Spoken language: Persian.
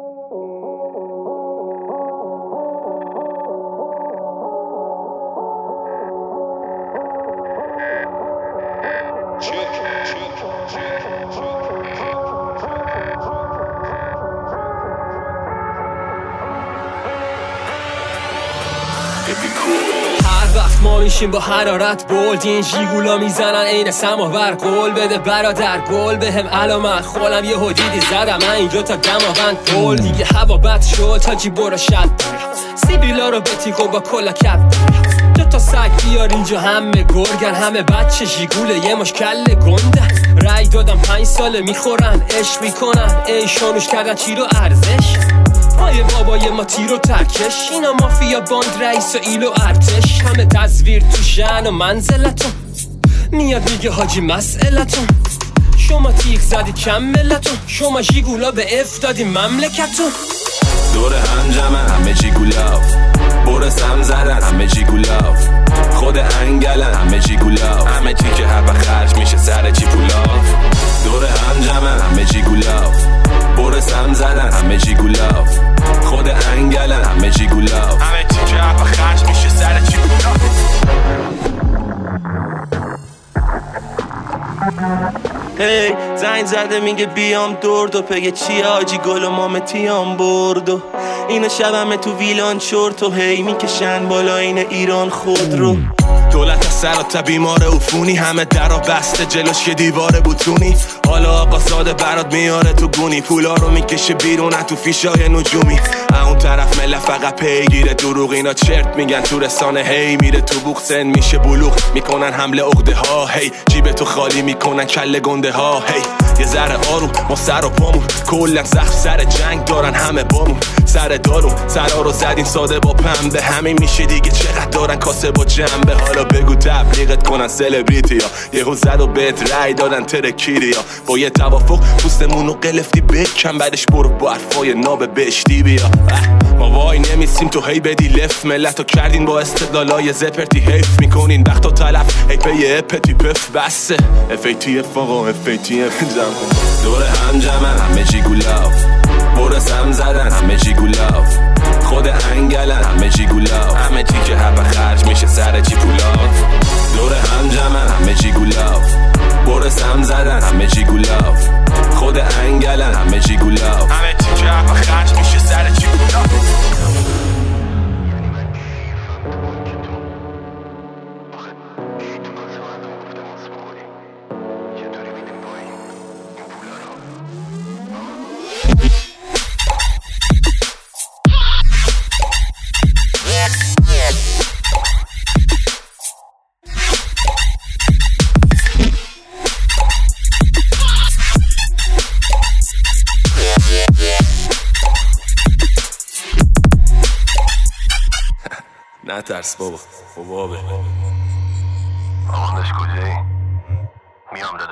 هر وقت ما میشیم با حرارت بولد این جیگولا میزنن عین سماور قول بده برادر گل به هم علامت خولم یه حدیدی زدم من اینجا تا دماوند گل دیگه هوا بد شد تا جی برو شد سیبیلا رو بتیکو با کلا کپ دو تا سگ بیار اینجا همه گرگن همه بچه جیگوله یه مشکل گنده رای دادم 5 ساله میخورن عشق میکنن ای شانوش کردن چی رو ارزش پای بابای ما تیر و ترکش اینا مافیا باند رئیس و ایل و ارتش همه تصویر تو شن و منزلتون میاد میگه حاجی مسئلتون شما تیغ زدی کم ملتون شما جیگولا به افتادی مملکتون دور هم جمع همه جیگولا برس هم زدن همه جیگولا خود انگلن همه جیگولا همه چی که هوا خرج میشه سر چی پولا دور هم جمع همه جیگولا برس هم زدن همه جیگولا خود انگلن همه جیگولا همه چی که هوا خرج میشه سر چی پولا هی زنگ زده میگه بیام دردو پگه چی آجی گل و مامتیام بردو اینو شبمه تو ویلان چورت و هی میکشن بالا این ایران خود رو دولت از سر تا بیمار عفونی همه درا بسته جلوش یه دیوار بوتونی حالا آقا ساده برات میاره تو گونی پولا رو میکشه بیرون تو فیشای نجومی اون طرف مله فقط پیگیره دروغ اینا چرت میگن تو رسانه هی میره تو بوق سن میشه بلوغ میکنن حمله عقده ها هی جیب تو خالی میکنن کله گنده ها هی یه ذره آروم ما سر و پامون کلا زخم سر جنگ دارن همه بامون سر دارون سرا رو زدین ساده با پنبه همین میشه دیگه چقدر دارن کاسه با جنبه حالا بگو تبلیغت کنن سلبریتی ها یهو زد و بهت رای دادن ترکیری ها با یه توافق پوستمون رو قلفتی بکن بعدش برو با حرفای ناب بهشتی بیا ما وای نمیسیم تو هی بدی لف ملت رو کردین با استدلالای زپرتی حیف میکنین وقت و تلف هی پی اپتی پف بسه FATF آقا FATF دور هم جمع همه جیگولا برس هم زدن همه جیگولا خود انگلن همه جیگولا همه چی که هوا خرج میشه سر چی پولا دور هم جمع همه جیگولا برس هم زدن همه جیگولا خود انگلن همه جیگولا همه چی که هوا خرج میشه سر چی پولا نه ترس بابا بابا آخوندش کجایی؟ میام داده